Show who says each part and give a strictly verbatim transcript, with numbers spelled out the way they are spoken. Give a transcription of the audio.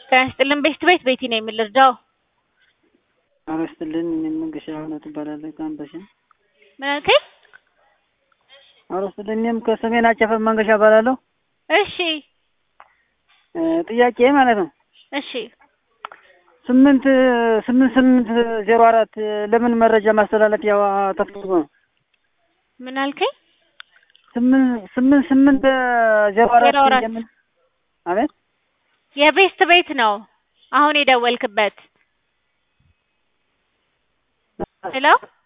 Speaker 1: ጤና ይስጥልን ቤስት ቤት ቤቲ ነኝ የምልርዳው።
Speaker 2: ጤና ይስጥልን እኔም መንገሻ እውነት እባላለሁ ከአምባሻ።
Speaker 1: ምን አልከኝ?
Speaker 2: ጤና ይስጥልን እኔም ከሰሜን አቸፈር መንገሻ እባላለሁ።
Speaker 1: እሺ
Speaker 2: ጥያቄ ማለት ነው።
Speaker 1: እሺ
Speaker 2: ስምንት ስምንት ስምንት ዜሮ አራት ለምን መረጃ ማስተላለፊያ ተፈልጎ ነው?
Speaker 1: ምን አልከኝ?
Speaker 2: ስምንት ስምንት ስምንት ዜሮ አራት ለምን? አቤት
Speaker 1: የቤስት ቤት ነው አሁን የደወልክበት። ሄሎ